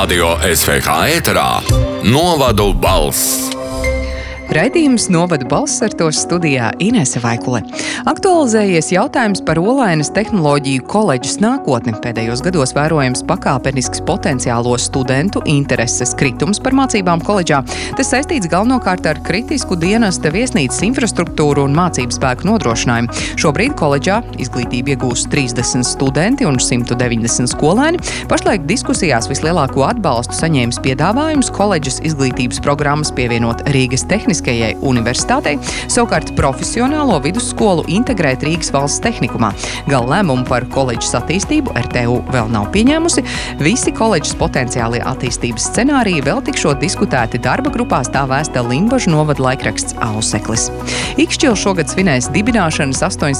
Radio SVH ēterā Novadu balss. Raidījums Novadu balss ar to studijā Inese Vaikule. Aktualizējies jautājums par Olainas tehnoloģiju koledžas nākotni. Pēdējos gados vērojams pakāpenisks potenciālo studentu intereses kritums par mācībām koledžā. Tas saistīts galvenokārt ar kritisku dienesta viesnīcas infrastruktūru un mācību spēku nodrošinājumu. Šobrīd koledžā izglītību iegūst 30 studenti un 190 skolēni. Pašlaik diskusijās vislielāko atbalstu saņēmis piedāvājums koledžas izglītības programmas pievienot Rīgas Tehniskajai universitātei, savukārt profesionālo vidusskolu integrēt Rīgas valsts tehnikumā. Gala lēmumu par koledžas attīstību RTU vēl nav pieņēmusi. Visi koledžas potenciālie attīstības scenāriji vēl tikšot diskutēti darba grupās, tā vēsta Limbažu novada laikraksts Auseklis. Ikšķils šogad svinēs dibināšanas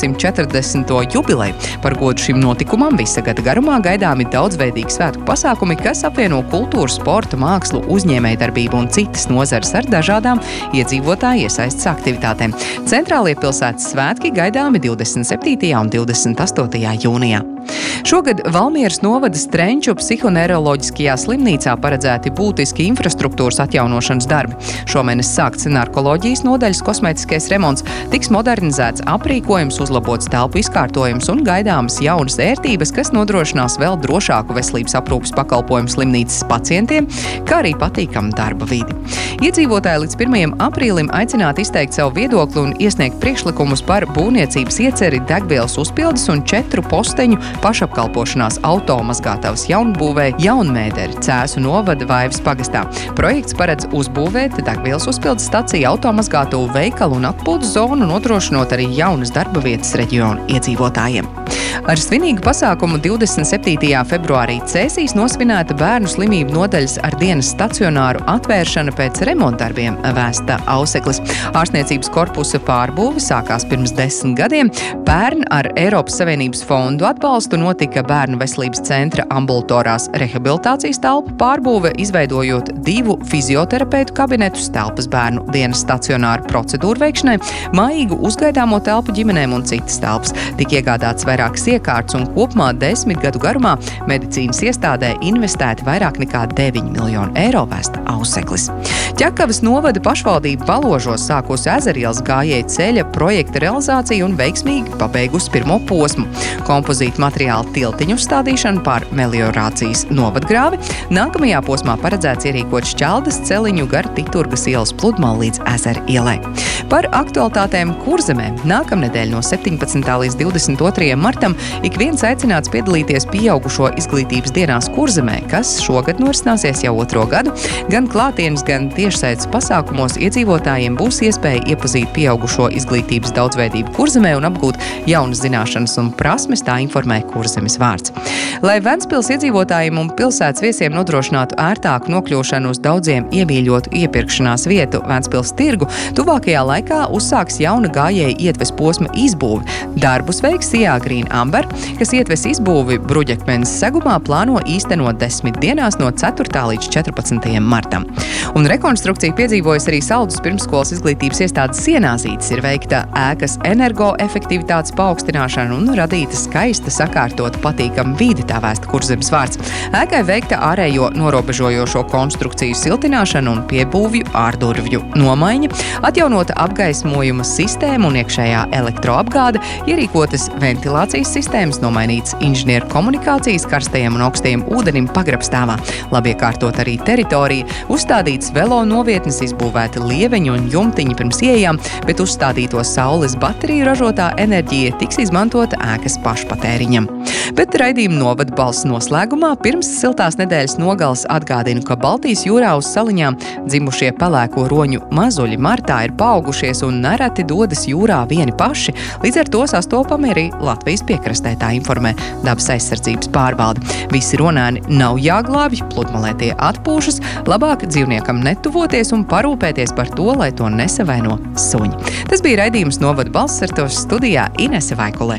840. jubileju. Par godu šim notikumam visa gada garumā gaidāmi daudzveidīgi svētku pasākumi, kas apvieno kultūru, sportu, mākslu, uzņēmējdarbību un citas nozares ar dažādām iedzīvotāju iesaistas aktivitātēm. Centrālie pilsētas svētki gaidāmi 27. un 28. jūnijā. Šogad Valmieras novada Strenču psihoneiroloģiskajā slimnīcā paredzēti būtiski infrastruktūras atjaunošanas darbi. Šomēnes sākts narkoloģijas nodaļas kosmētiskais remonts, tiks modernizēts aprīkojums, uzlabots telpu izkārtojums un gaidāmas jaunas ērtības, kas nodrošinās vēl drošāku veselības aprūpes pakalpojumu slimnīcas pacientiem, kā arī patīkamu darba vidi. Iedzīvotāji līdz 1. aprīlim aicināti izteikt savu viedokli un iesniegt priekšlikumus par būvniecības ieceri, degvielas uzpildes un 4 posteņu pašapkalpošanās automazgātavas jaunbūvē Jaunmēderi Cēsu novada Vaivas pagastā. Projekts paredz uzbūvēt degvielas uzpildes staciju, automazgātuvu, veikalu un atpūtas zonu, nodrošinot arī jaunas darba vietas reģionu iedzīvotājiem. Ar svinīgu pasākumu 27. februārī Cēsīs nosvinēta bērnu slimību nodaļas ar dienas stacionāru atvēršana pēc remontdarbiem, vēsta Auseklis. Ārstniecības korpusa pārbūve sākās pirms 10 gadiem. Pērn ar Eiropas Savienības fondu atbalstu notika Bērnu veselības centra ambulatorās rehabilitācijas telpu pārbūve, izveidojot 2 fizioterapeitu kabinetus, telpas bērnu dienas stacionāru procedūru veikšanai, mājīgu uzgaidāmo telpu ģimenēm un citas telpas. Tik iegādāts vairākas iekārtas un kopumā 10 gadu garumā medicīnas iestādē investēti vairāk nekā 9 miljonu eiro, vēsta Auseklis. Ķekavas novada pašvaldība Valožos sākusi Ezerielas gājēju ceļa projekta realizāciju un veiksmīgi pabeigusi pirmo posmu. Kompozīta materiāla tiltiņu uzstādīšanu pār meliorācijas novadgrāvi. Nākamajā posmā paredzēts ierīkot šķeldas celiņu gar Titurgas ielas pludmali līdz Ezera ielai. Par aktualitātēm Kurzemē nākamnedēļ no 17. līdz 22. martam ik viens aicināts piedalīties pieaugušo izglītības dienās Kurzemē, kas šogad norisināsies jau 2. gadu. Gan klātienes, gan tiešsaites pasākumos iedzīvotājiem būs iespēja iepazīt pieaugušo izglītības daudzveidību Kurzemē un apgūt jaunas zināšanas un prasmes, tā informē Kurzemes vārds. Lai Ventspils iedzīvotājiem un pilsētas viesiem nodrošinātu ērtāku nokļūšanu uz daudziem iemīļotu iepirkšanās vietu Ventspils tirgu, tuvākajā laikā uzsāks jauna gājēja ietves posma izbūvi. Darbus veiks Sijā Green Amber, kas ietves izbūvi Bruģakmenes segumā plāno īstenot 10 dienās no 4. līdz 14. martam. Un rekonstrukcija piedzīvojas arī Saldus pirmsskolas izglītības iestādes Sienāzītes. Ir veikta ēkas energoefektivitātes paaugstināšana un radīta skaista, sakārtota, patīkama vide, tā vēsta Kurzemes vārds. Ēkai veikta ārējo norobežojošo konstrukciju siltināšana un piebūvju ārdurvju nomaiņa, atjaunota apgaismojuma sistēma un iekšējā elektroapgāde, ierīkotas ventilācijas sistēmas, nomainīts inženieru komunikācijas karstajam un augstajam ūdenim pagrabstāvā. Labi iekārtot arī teritorija, uzstādīts velo novietnes, izbūvēti lieveņi un jumtiņi pirms ieejām, bet uzstādīto saules bateriju ražotā enerģija tiks izmantota ēkas pašpatēriņam. Bet raidījuma Novadu balss noslēgumā pirms siltās nedēļas nogales atgādinu, ka Baltijas jūrā uz saliņām dzimušie pelēko roņu mazuļi martā ir paaugušies un nereti dodas jūrā vieni paši, līdz ar to sastopami arī Latvijas piekrastē, tā informē Dabas aizsardzības pārvalde. Visi ronēni nav jāglābj, pludmalē tie atpūšas, labāk dzīvniekam netuvoties un parūpēties par to, lai to nesavaino suņi. Tas bija raidījums Novadu balss, ar to studijā Inese Vaikule.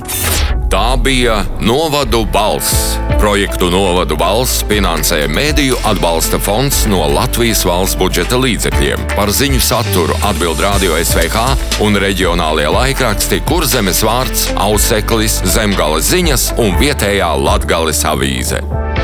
Tā bija Novadu balss. Projektu Novadu balss finansē Mediju atbalsta fonds no Latvijas valsts budžeta līdzekļiem. Par ziņu saturu atbild Radio SVH un reģionālie laikraksti Kurzemes vārds, Auseklis, Zemgales ziņas un vietējā Latgales avīze.